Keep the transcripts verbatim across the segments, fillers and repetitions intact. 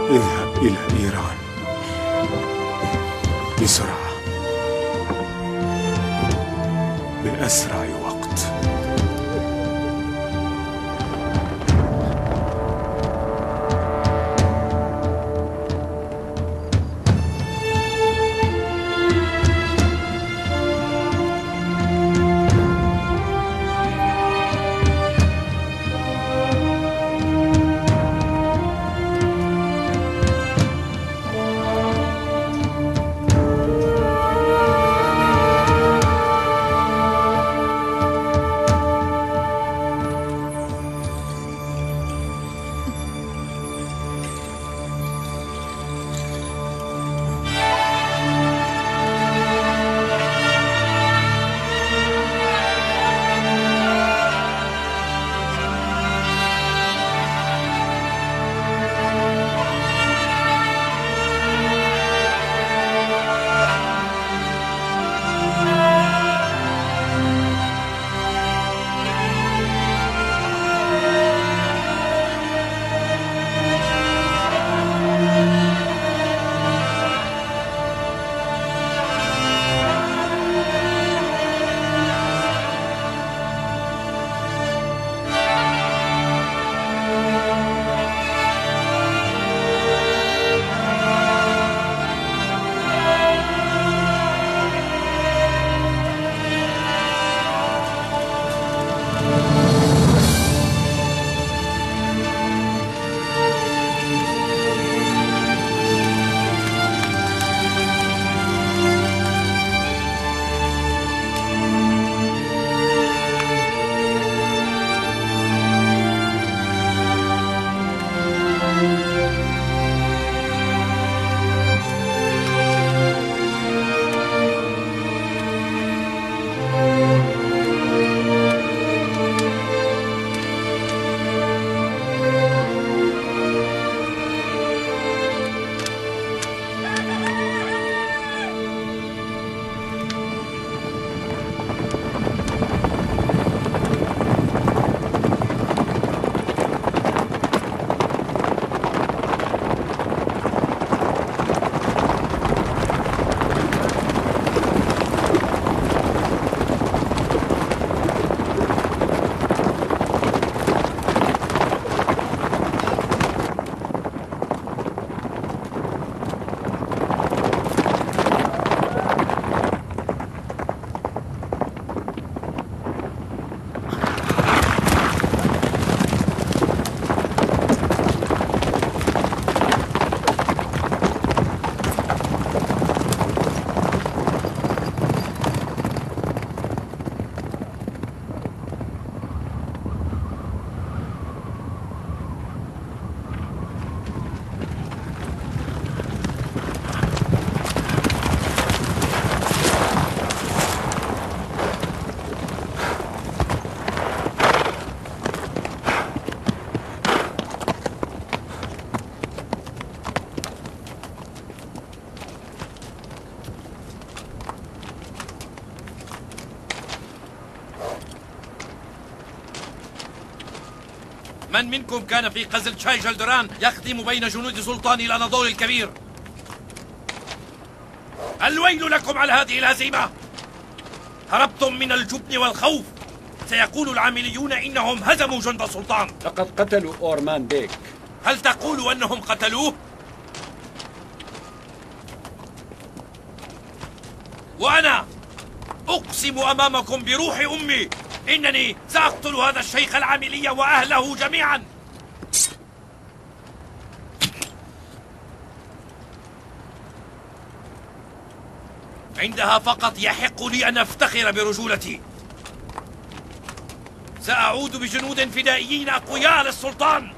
اذهب إلى إيران بسرعة، بأسرع وقت. من منكم كان في قزل شاي جلدران يخدم بين جنود سلطان الأناضول الكبير؟ الويل لكم على هذه الهزيمة! هربتم من الجبن والخوف. سيقول العامليون إنهم هزموا جند السلطان. لقد قتلوا أورمان بيك. هل تقول أنهم قتلوه؟ وأنا أقسم أمامكم بروح أمي إنني سأقتل هذا الشيخ العاملي وأهله جميعا. عندها فقط يحق لي أن أفتخر برجولتي. سأعود بجنود فدائيين أقوياء للسلطان.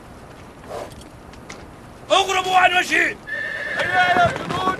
اغربوا عن وجهي. هيا يا جنود.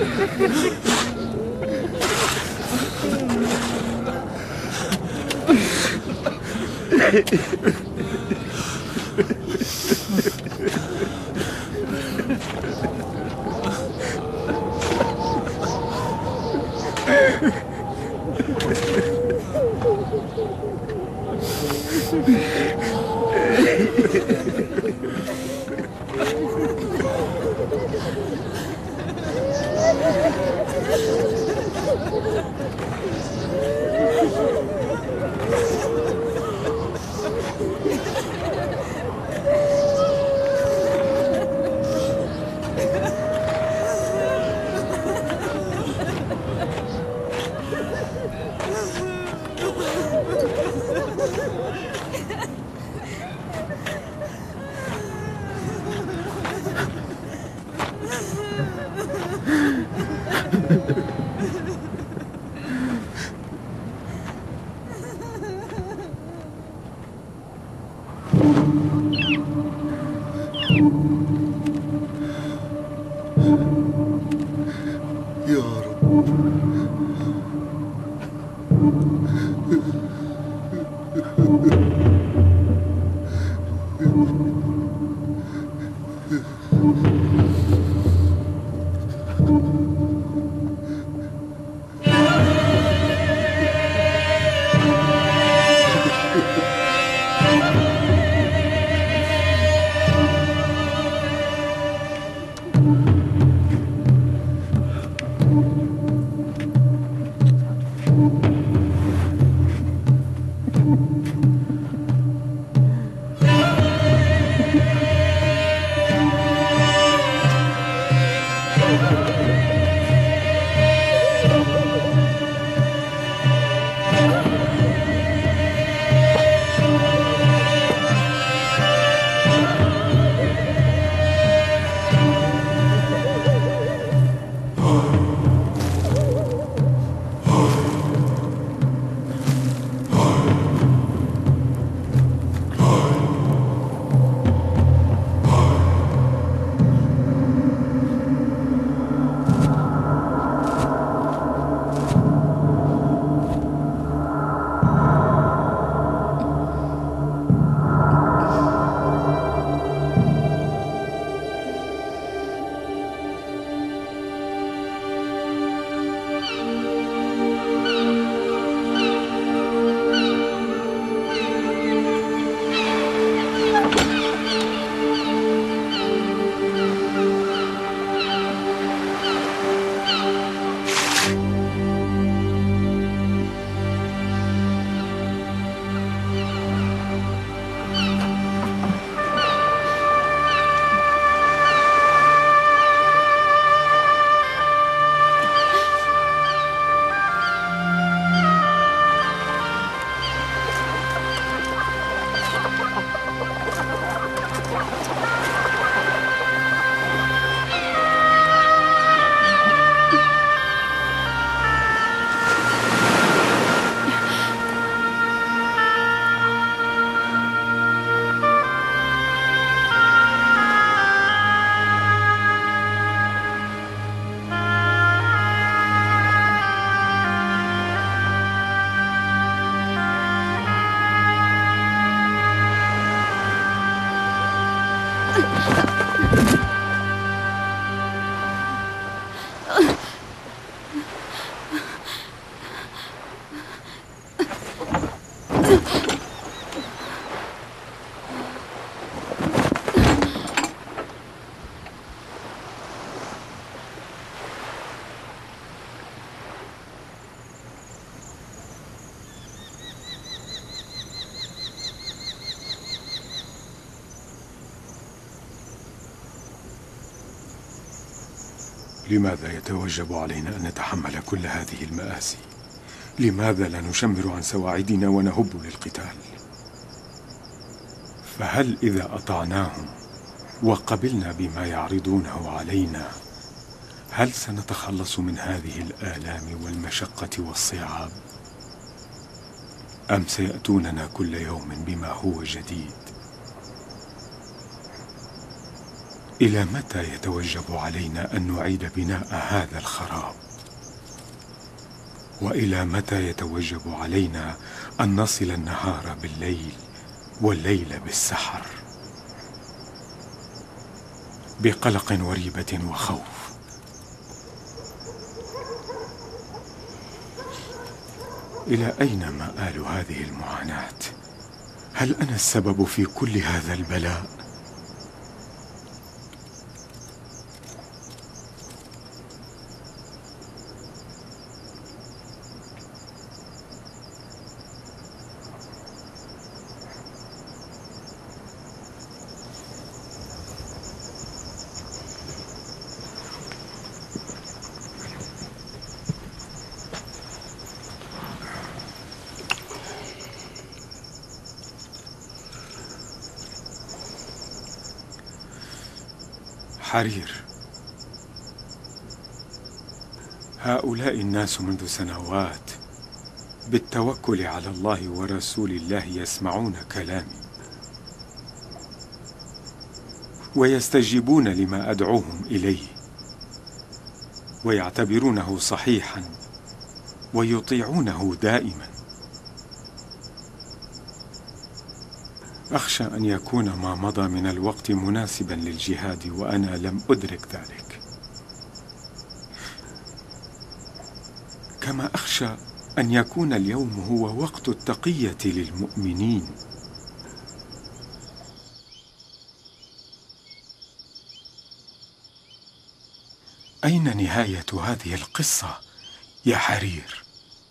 لماذا يتوجب علينا أن نتحمل كل هذه المآسي؟ لماذا لا نشمر عن سواعدنا ونهب للقتال؟ فهل إذا أطعناهم وقبلنا بما يعرضونه علينا، هل سنتخلص من هذه الآلام والمشقة والصعاب؟ أم سيأتوننا كل يوم بما هو جديد؟ إلى متى يتوجب علينا أن نعيد بناء هذا الخراب؟ وإلى متى يتوجب علينا أن نصل النهار بالليل والليل بالسحر؟ بقلق وريبة وخوف. إلى أين مآل هذه المعاناة؟ هل أنا السبب في كل هذا البلاء؟ حرير، هؤلاء الناس منذ سنوات بالتوكل على الله ورسول الله يسمعون كلامي ويستجيبون لما أدعوهم إليه ويعتبرونه صحيحا ويطيعونه دائما. أخشى أن يكون ما مضى من الوقت مناسبا للجهاد وأنا لم أدرك ذلك، كما أخشى أن يكون اليوم هو وقت التقية للمؤمنين. أين نهاية هذه القصة يا حرير؟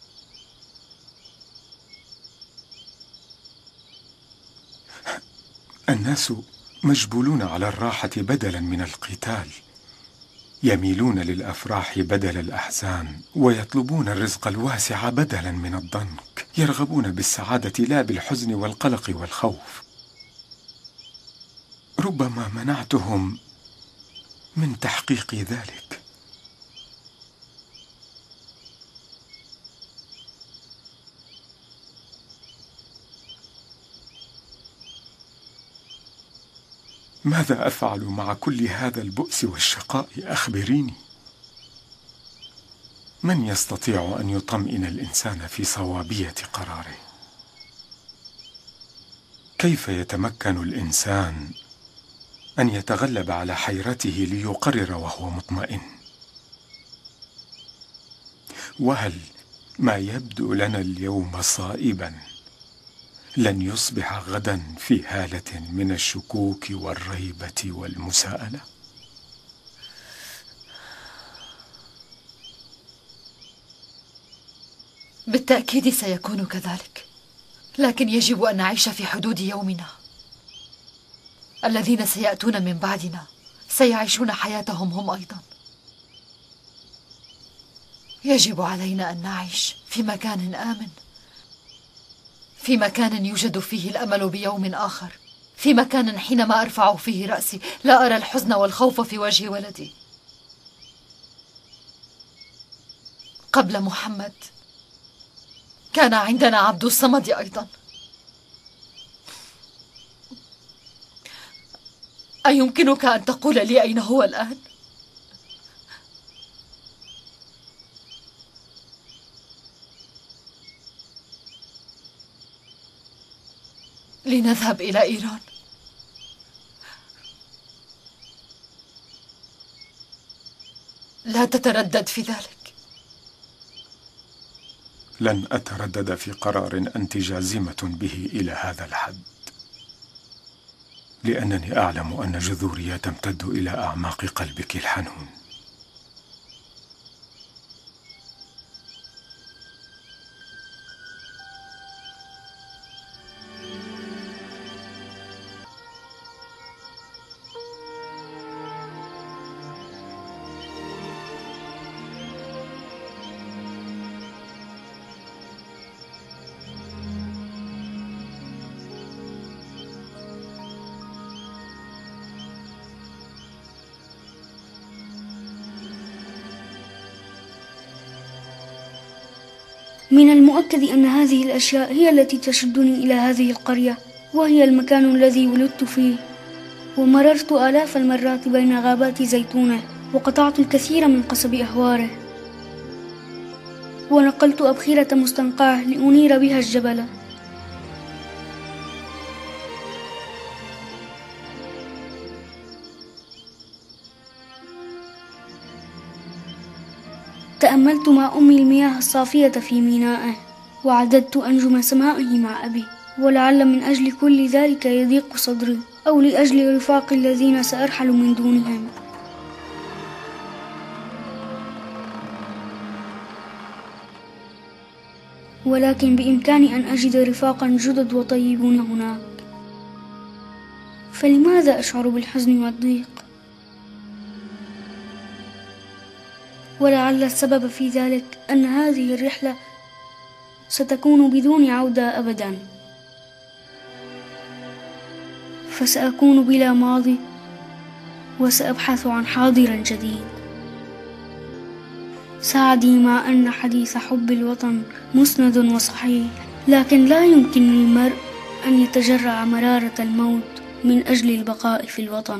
الناس مجبولون على الراحة بدلا من القتال، يميلون للأفراح بدل الأحزان، ويطلبون الرزق الواسع بدلا من الضنك، يرغبون بالسعادة لا بالحزن والقلق والخوف. ربما منعتهم من تحقيق ذلك. ماذا أفعل مع كل هذا البؤس والشقاء؟ أخبريني. من يستطيع أن يطمئن الإنسان في صوابية قراره؟ كيف يتمكن الإنسان أن يتغلب على حيرته ليقرر وهو مطمئن؟ وهل ما يبدو لنا اليوم صائبا لن يصبح غدا في هالة من الشكوك والريبة والمساءلة؟ بالتأكيد سيكون كذلك، لكن يجب أن نعيش في حدود يومنا. الذين سيأتون من بعدنا سيعيشون حياتهم هم أيضا. يجب علينا أن نعيش في مكان آمن، في مكان يوجد فيه الأمل بيوم آخر، في مكان حينما أرفع فيه رأسي لا أرى الحزن والخوف في وجه ولدي. قبل محمد كان عندنا عبد الصمد أيضا. أيمكنك أن تقول لي أين هو الآن؟ لنذهب إلى إيران. لا تتردد في ذلك. لن أتردد في قرار أنت جازمة به إلى هذا الحد، لأنني أعلم أن جذوري تمتد إلى أعماق قلبك الحنون. من المؤكد أن هذه الأشياء هي التي تشدني إلى هذه القرية، وهي المكان الذي ولدت فيه. ومررت آلاف المرات بين غابات زيتونة، وقطعت الكثير من قصب أهواره، ونقلت أبخرة مستنقعة لأنير بها الجبل. تأملت مع أمي المياه الصافية في مينائه، وعددت أنجم سمائه مع أبي، ولعل من أجل كل ذلك يضيق صدري، أو لأجل رفاق الذين سأرحل من دونهم. ولكن بإمكاني أن أجد رفاقا جدد وطيبون هناك، فلماذا أشعر بالحزن والضيق؟ ولعل السبب في ذلك أن هذه الرحلة ستكون بدون عودة أبدا، فسأكون بلا ماضي، وسأبحث عن حاضر جديد. سعدي مع أن حديث حب الوطن مسند وصحيح، لكن لا يمكن للمرء أن يتجرع مرارة الموت من أجل البقاء في الوطن.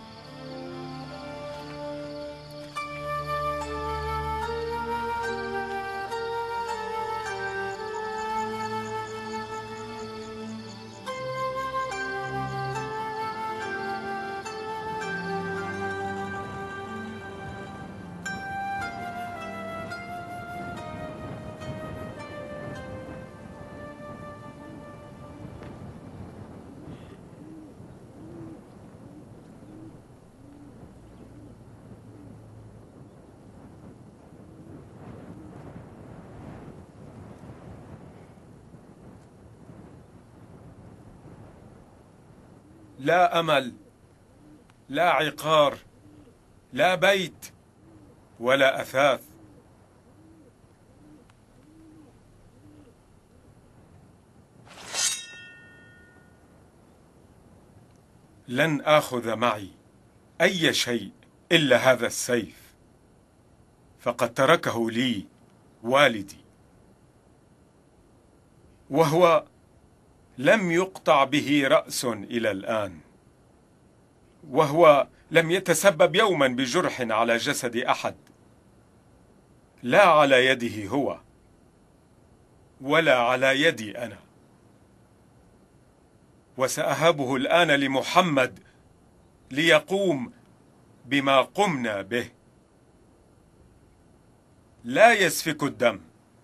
لا أمل، لا عقار، لا بيت، ولا أثاث. لن آخذ معي أي شيء إلا هذا السيف، فقد تركه لي والدي، وهو لم يقطع به رأس إلى الآن، وهو لم يتسبب يوما بجرح على جسد أحد، لا على يده هو ولا على يدي أنا. وسأهبه الآن لمحمد ليقوم بما قمنا به. لا يسفك الدم،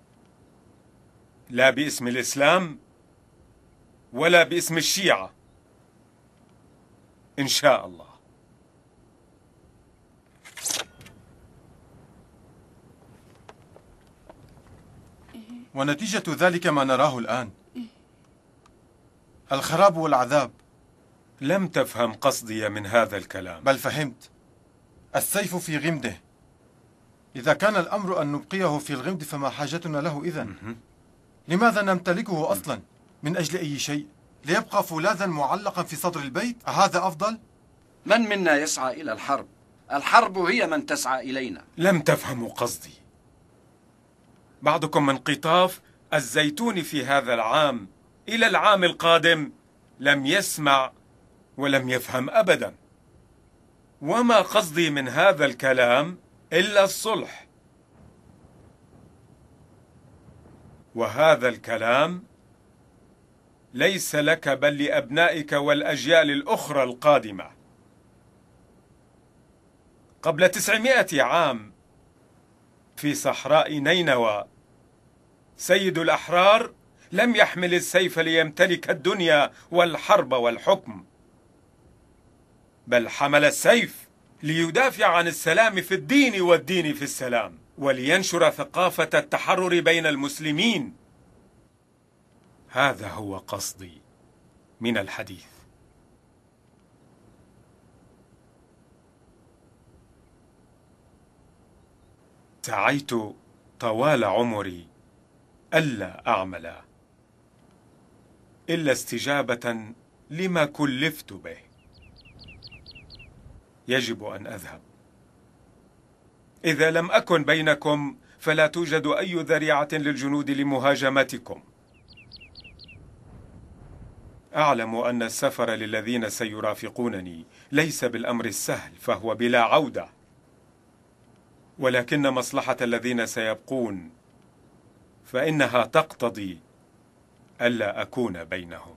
لا باسم الإسلام ولا باسم الشيعة، إن شاء الله. ونتيجة ذلك ما نراه الآن، الخراب والعذاب. لم تفهم قصدي من هذا الكلام. بل فهمت. السيف في غمده. إذا كان الأمر أن نبقيه في الغمد فما حاجتنا له إذن؟ لماذا نمتلكه أصلا؟ من أجل أي شيء؟ ليبقى فولاذا معلقا في صدر البيت؟ أهذا أفضل؟ من منا يسعى إلى الحرب؟ الحرب هي من تسعى إلينا. لم تفهموا قصدي. بعضكم من قطاف الزيتون في هذا العام إلى العام القادم لم يسمع ولم يفهم أبدا. وما قصدي من هذا الكلام إلا الصلح، وهذا الكلام ليس لك بل لأبنائك والأجيال الأخرى القادمة. قبل تسعمائة عام في صحراء نينوى سيد الأحرار لم يحمل السيف ليمتلك الدنيا والحرب والحكم، بل حمل السيف ليدافع عن السلام في الدين والدين في السلام، ولينشر ثقافة التحرر بين المسلمين. هذا هو قصدي من الحديث. سعيت طوال عمري ألا أعمل إلا استجابة لما كلفت به. يجب أن أذهب. إذا لم أكن بينكم فلا توجد أي ذريعة للجنود لمهاجمتكم. أعلم أن السفر للذين سيرافقونني ليس بالأمر السهل، فهو بلا عودة، ولكن مصلحة الذين سيبقون فإنها تقتضي ألا أكون بينهم.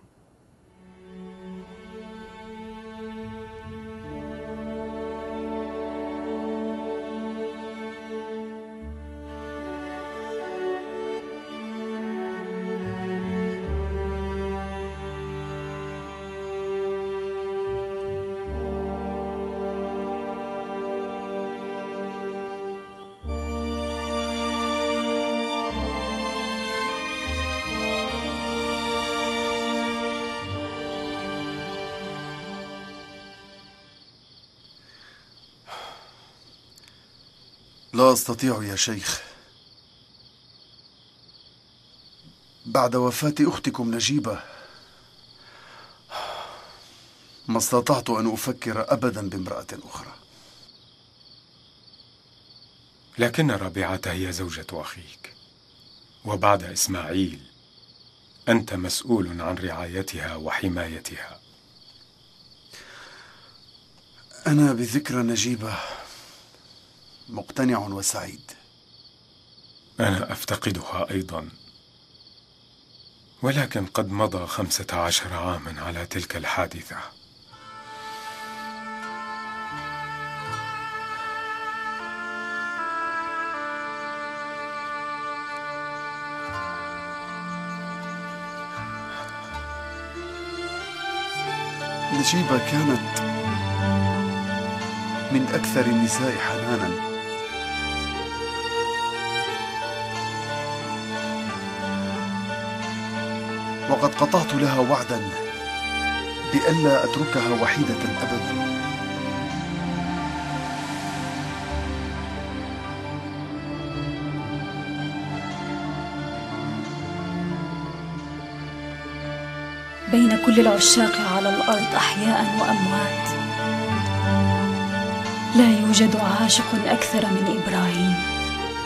لا أستطيع يا شيخ. بعد وفاة أختكم نجيبة ما استطعت أن أفكر أبدا بامرأة أخرى. لكن ربيعة هي زوجة أخيك، وبعد إسماعيل أنت مسؤول عن رعايتها وحمايتها. أنا بذكرى نجيبة مقتنع وسعيد. أنا أفتقدها أيضا، ولكن قد مضى خمسة عشر عاما على تلك الحادثة. نجيبة كانت من أكثر النساء حنانا، وقد قطعت لها وعدا بألا أتركها وحيدة أبدا. بين كل العشاق على الأرض أحياء وأموات، لا يوجد عاشق أكثر من إبراهيم.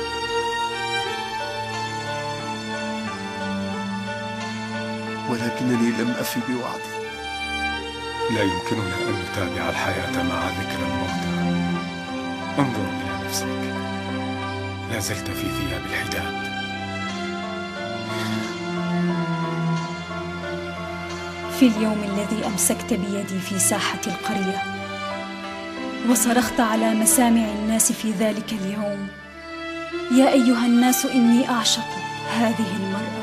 ولكنني لم أفي بوعدي. لا يمكننا أن نتابع الحياة مع ذكرى الموتى. انظر إلى نفسك، لا زلت في ثياب الحداد. في اليوم الذي أمسكت بيدي في ساحة القرية وصرخت على مسامع الناس في ذلك اليوم: يا أيها الناس إني أعشق هذه المرأة.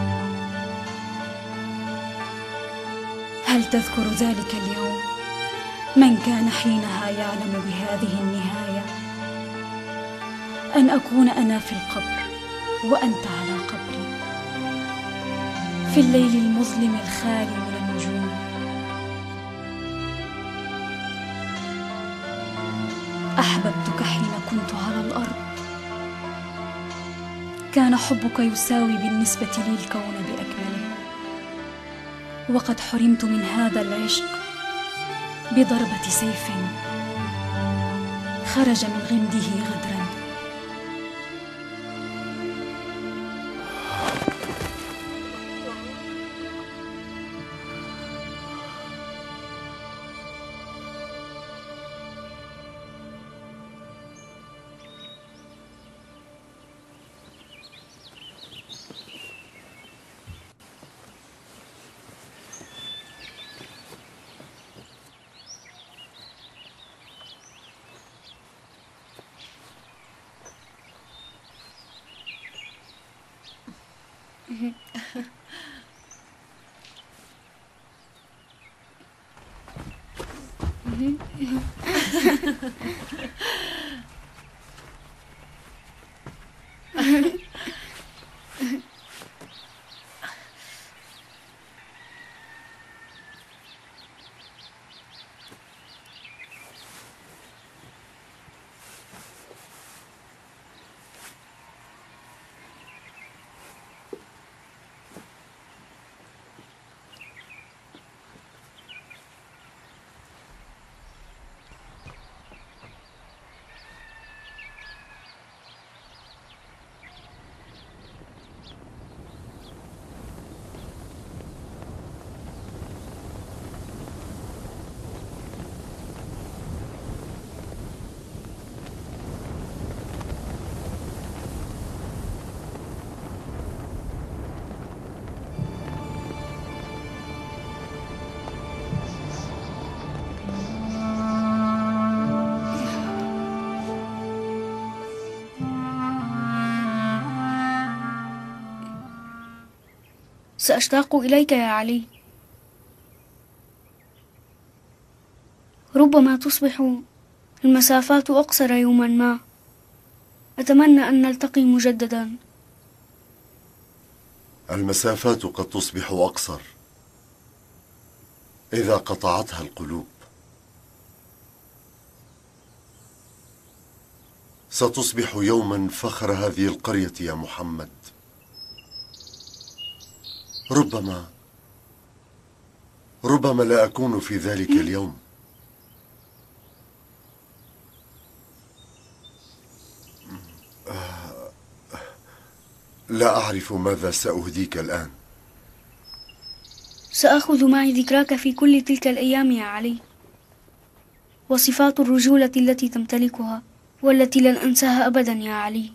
هل تذكر ذلك اليوم؟ من كان حينها يعلم بهذه النهاية؟ أن أكون أنا في القبر وأنت على قبري، في الليل المظلم الخالي من النجوم. أحببتك حين كنت على الأرض، كان حبك يساوي بالنسبة لي الكون بأكمله، وقد حرمت من هذا العشق بضربة سيف خرج من غمده غدرا. سأشتاق إليك يا علي. ربما تصبح المسافات أقصر يوما ما. أتمنى أن نلتقي مجددا. المسافات قد تصبح أقصر إذا قطعتها القلوب. ستصبح يوما فخر هذه القرية يا محمد. ربما ربما لا أكون في ذلك اليوم. لا أعرف ماذا سأهديك الآن. سأخذ معي ذكراك في كل تلك الأيام يا علي، وصفات الرجولة التي تمتلكها والتي لن أنساها أبدا يا علي.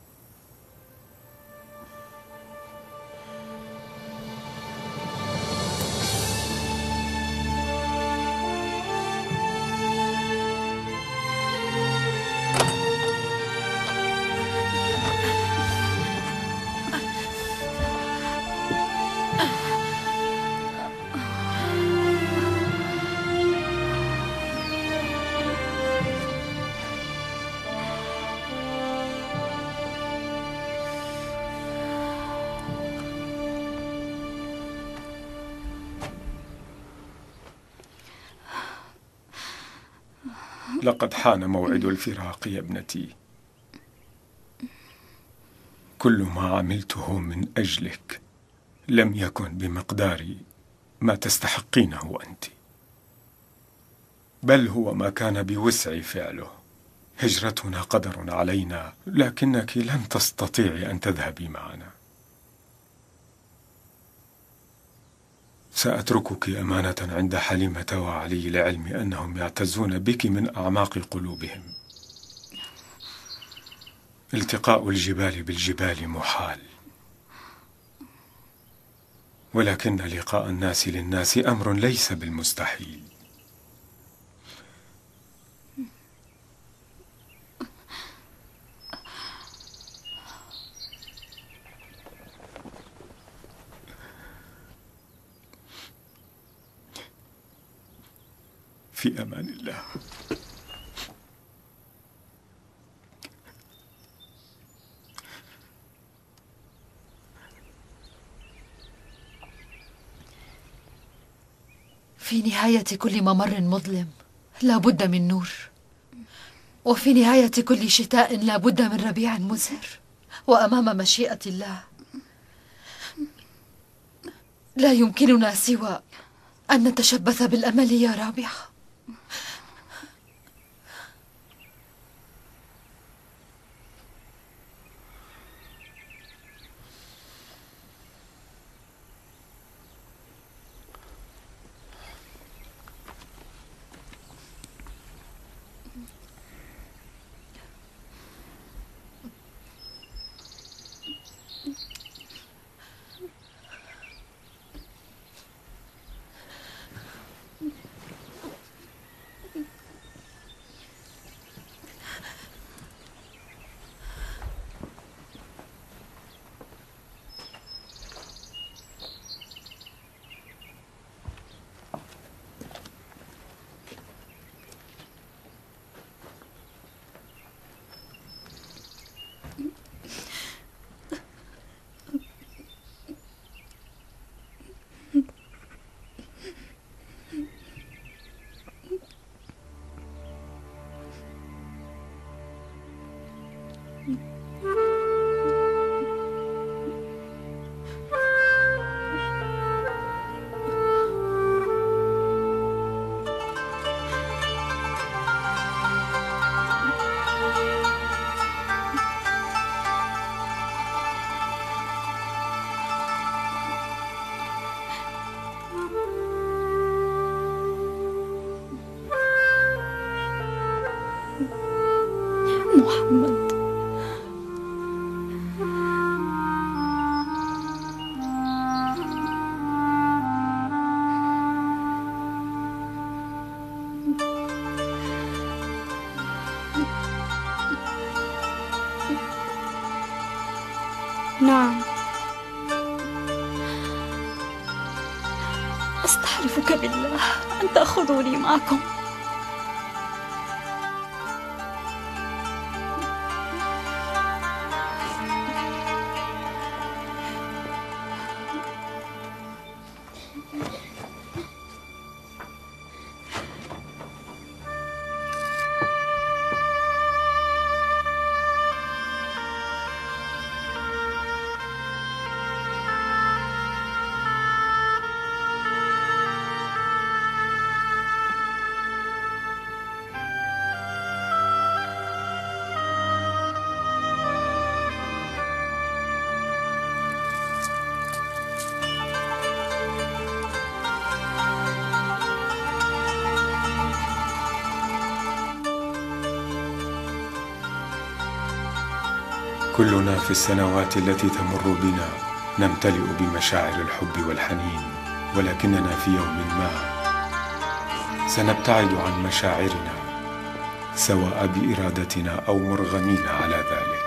لقد حان موعد الفراق يا ابنتي. كل ما عملته من أجلك لم يكن بمقدار ما تستحقينه أنت، بل هو ما كان بوسعي فعله. هجرتنا قدر علينا، لكنك لن تستطيعي أن تذهبي معنا. سأتركك أمانة عند حليمة وعلي لعلم أنهم يعتزون بك من أعماق قلوبهم. التقاء الجبال بالجبال محال، ولكن لقاء الناس للناس أمر ليس بالمستحيل. في أمان الله. في نهاية كل ممر مظلم لا بد من نور، وفي نهاية كل شتاء لا بد من ربيع مزهر. وأمام مشيئة الله لا يمكننا سوى أن نتشبث بالأمل يا رابعة. محمد، نعم، أستحلفك بالله أن تأخذوني معكم. كلنا في السنوات التي تمر بنا نمتلئ بمشاعر الحب والحنين، ولكننا في يوم ما سنبتعد عن مشاعرنا، سواء بإرادتنا أو مرغمين على ذلك.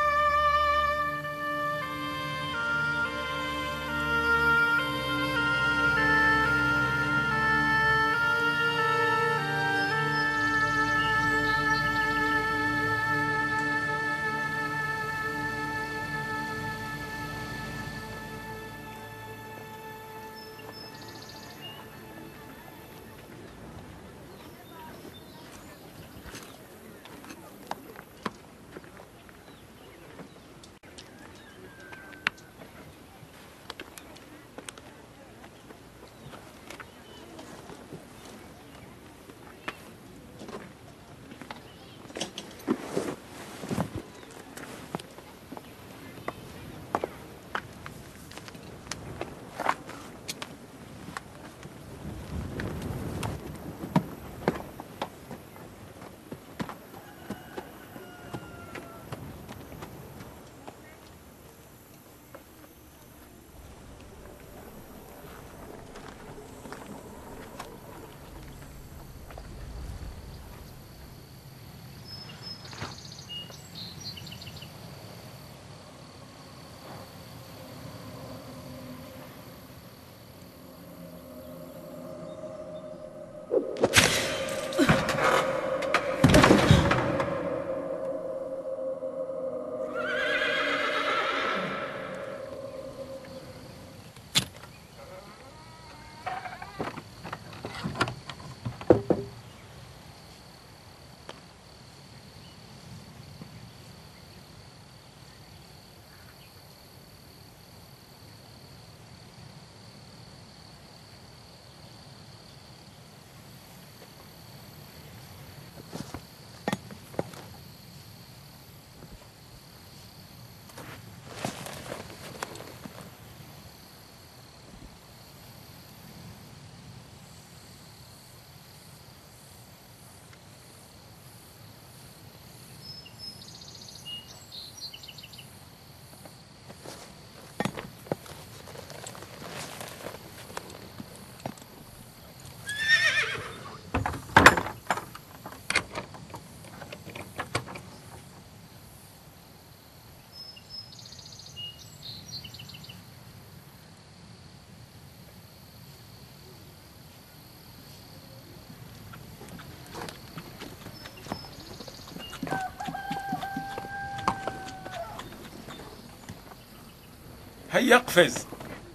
هيا اقفز.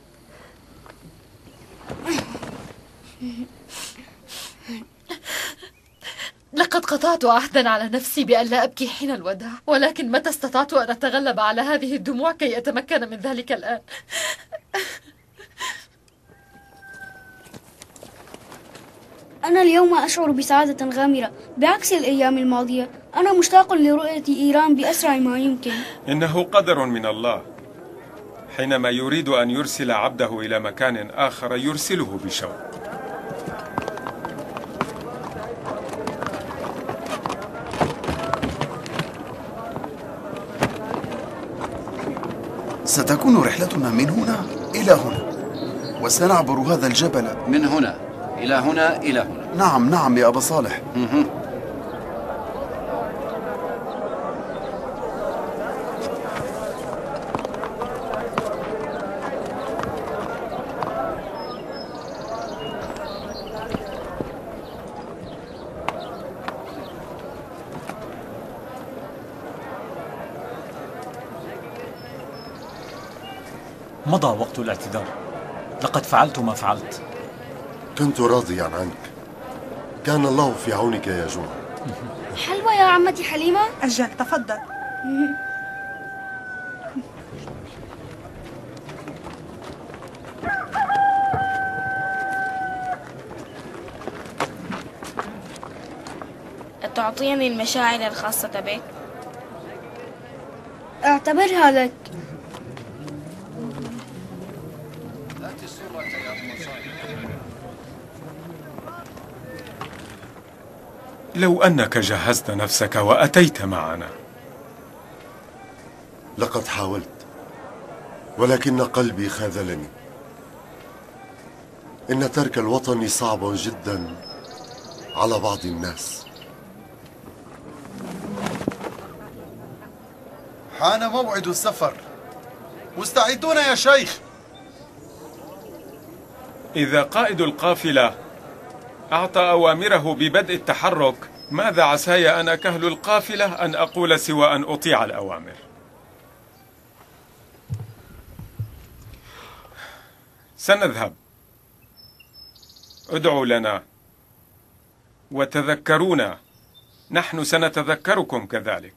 لقد قطعت عهدا على نفسي بأن لا أبكي حين الوداع، ولكن متى استطعت أن أتغلب على هذه الدموع كي أتمكن من ذلك الآن؟ أنا اليوم أشعر بسعادة غامرة بعكس الأيام الماضية. أنا مشتاق لرؤية إيران بأسرع ما يمكن. إنه قدر من الله، حينما يريد أن يرسل عبده إلى مكان آخر يرسله بشوق. ستكون رحلتنا من هنا إلى هنا، وسنعبر هذا الجبل من هنا إلى هنا إلى هنا. نعم نعم يا أبا صالح. مضى وقت الاعتذار. لقد فعلت ما فعلت. كنت راضيا عنك. كان الله في عونك يا جمعة. حلوى يا عمتي حليمة؟ أجل، تفضل. تعطيني المشاعر الخاصة بك؟ اعتبرها لك. لو أنك جهزت نفسك وأتيت معنا. لقد حاولت، ولكن قلبي خاذلني. إن ترك الوطن صعب جدا على بعض الناس. حان موعد السفر. مستعدون يا شيخ؟ إذا قائد القافلة أعطى أوامره ببدء التحرك، ماذا عساي أنا كهل القافلة أن أقول سوى أن أطيع الأوامر؟ سنذهب. ادعوا لنا وتذكرونا، نحن سنتذكركم كذلك.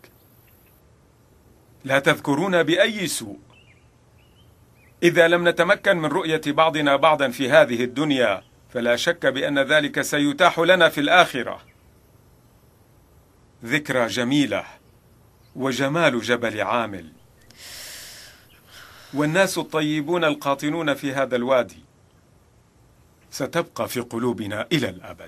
لا تذكرونا بأي سوء. إذا لم نتمكن من رؤية بعضنا بعضا في هذه الدنيا، فلا شك بأن ذلك سيتاح لنا في الآخرة. ذكرى جميلة وجمال جبل عامل، والناس الطيبون القاطنون في هذا الوادي ستبقى في قلوبنا إلى الأبد.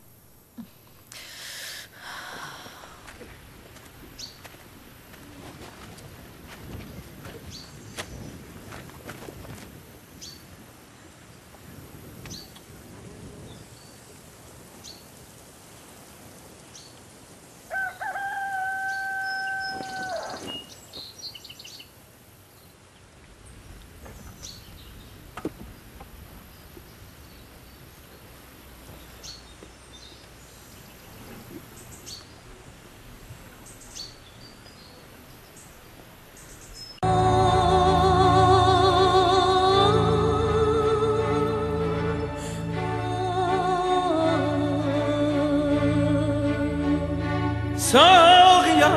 ساقیا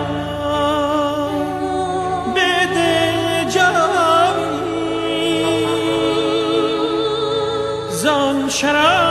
بده جامی زان شراب